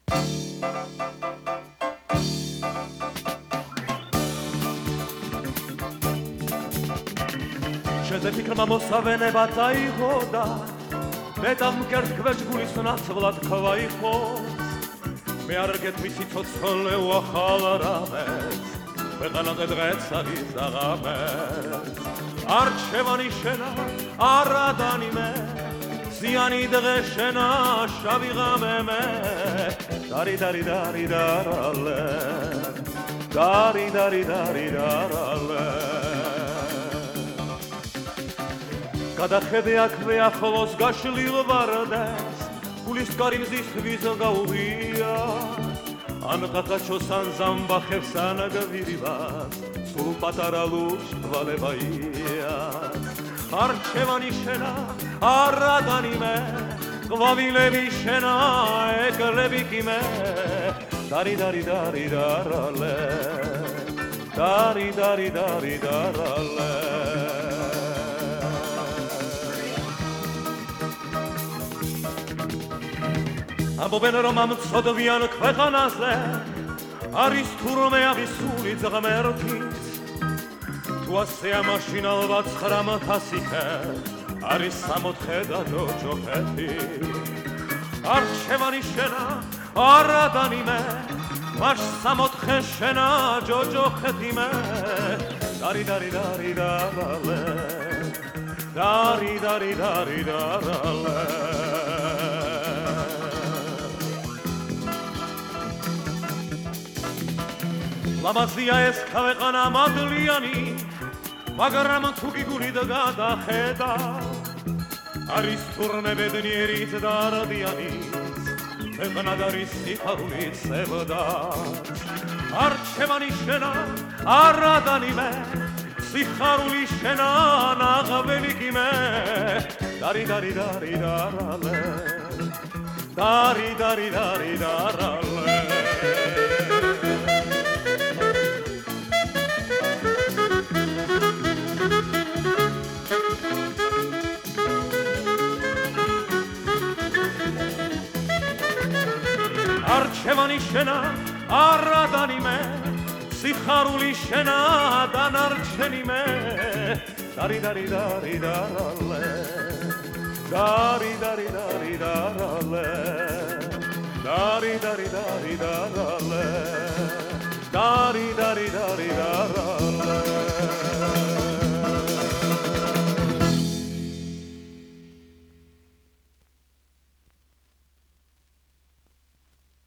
שזה פיקרמה מוסווה תאיחודה בטמקר כבש גוליס נצבלת כוויחוס מארגת מסיצות צחולו אחל הרמז וחנדת רצריס הרמז ארצ'בני שנה ארדני מה זיאני דרשנה שבי רממה דרי דרי דרי דרלה דרי דרי דרי דרלה Kada chedeak ve'acholos gashlir vardes Kulis karim zis vizel gauvia Anqaqachosan zamba khefsan gavirivas Sulu pataralus valevaias Archevani shena aradani me Gvavilevi shena eklevi me Dari dari dari darale Dari dari dari darale ამბობენ რომ ამ ცოდვიან ქვეყანაზე არის თურმე აღისული ძღმერთიც თუ ასეა მაშინ ალბათ 900 ხე არის 60 და ჯოჯოხეთი არჩევანი შენა არადანი მე მაშ 60 შენა ჯოჯოხეთი მე დარი დარი დარი დარალე დარი დარი დარი დარალე ლამაზია ეს ქვეყანა მადლიანი მაგრამ თუ გიგულით გადახედა არის თურმე ბედნიერით და არადიანის ქვეყნად არის სიხარულით სევდა არჩევანი შენა არადანი მე სიხარული შენა ნაღველი კი მე დარი დარი დარი დარალე დარი დარი დარი დარალე არჩევანი შენა არადანი მე სიხარული შენა დანარჩენი მე დარი დარი დარი დარალე დარი დარი დარი დარალე დარი დარი დარი დარალე